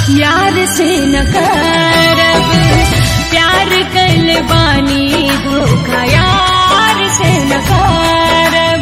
यार से न करब प्यार कइले बानी धोखा यार से न करब।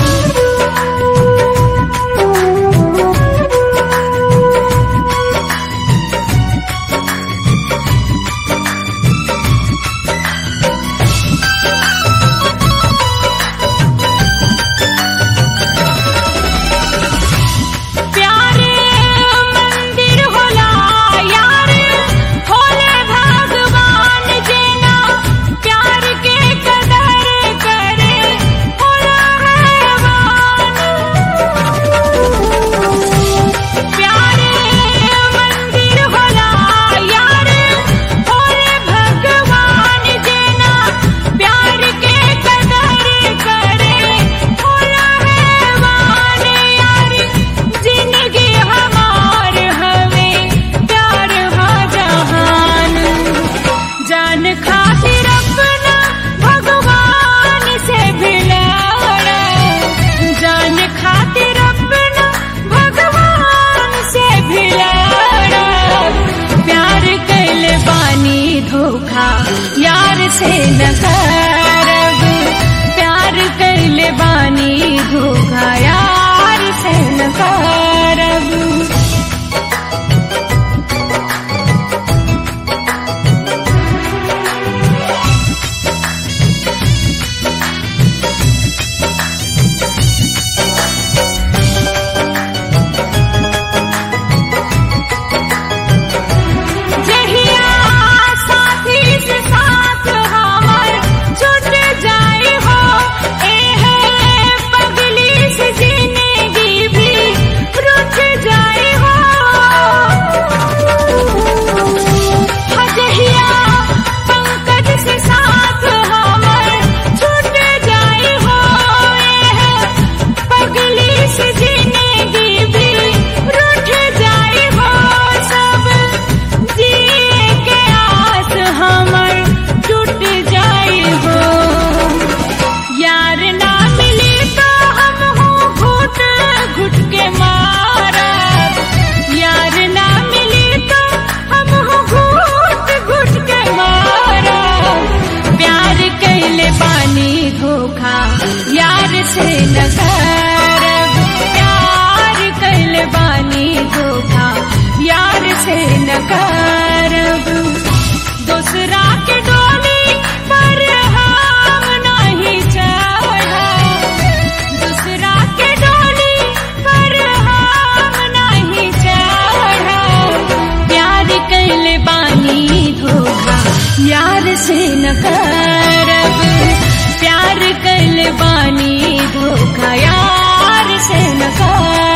यार से न करब प्यार कइले बानी धोखा यार से न करब। यार से न करब प्यार कइले बानी धोखा यार से न करब। दूसरा के डोली पर हम नहीं चढ़ब दूसरा के डोली पर हम नहीं चढ़ब। प्यार कइले बानी धोखा यार से न करब प्यार कइले बानी धोखा यार से न करब।